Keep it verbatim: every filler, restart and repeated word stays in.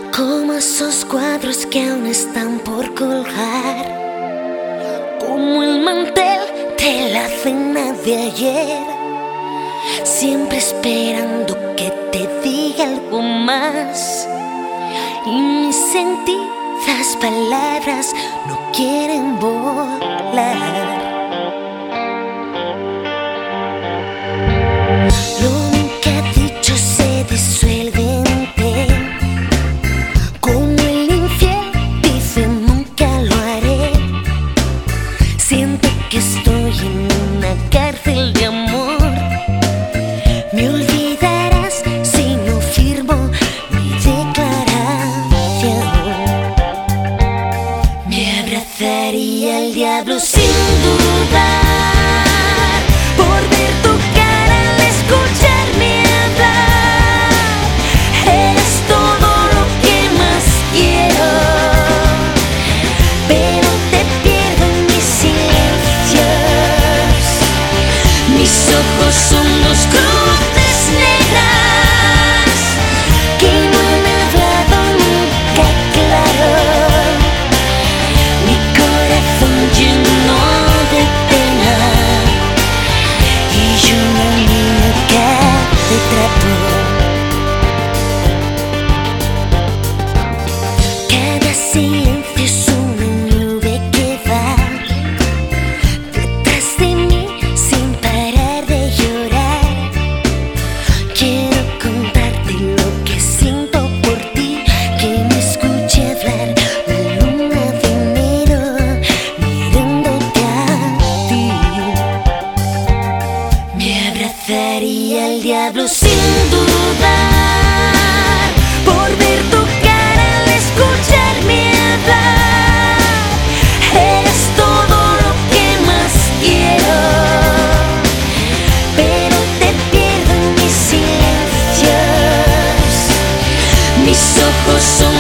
Como esos cuadros que aún están por colgar, como el mantel de la cena de ayer, siempre esperando que te diga algo más. Y mis sentidas palabras no quieren volar. Lo nunca dicho se disuelve en ti. Como el infiel dice nunca lo haré. Siento que estoy en una cárcel de amor. Me olvidarás si no firmo mi declaración. Me abrazaría al diablo sin dudar, por ver tu cara al escucharme hablar. Eres todo lo que más quiero, pero te pierdo en mis silencios. Mis ojos son dos cruces negras que no han hablado nunca claro. Mi corazón lleno de pena y una muñeca de trapo. Cada silencio es una nube que va detrás de mí sin parar de llorar. Quiero contarte lo que siento por ti, que me escuche hablar la luna de enero mirándote a ti. Me abrazaría al diablo sin dudar, por ver tu cara al escucharme hablar. Eres todo lo que más quiero, pero te pierdo en mis silencios. Mis ojos son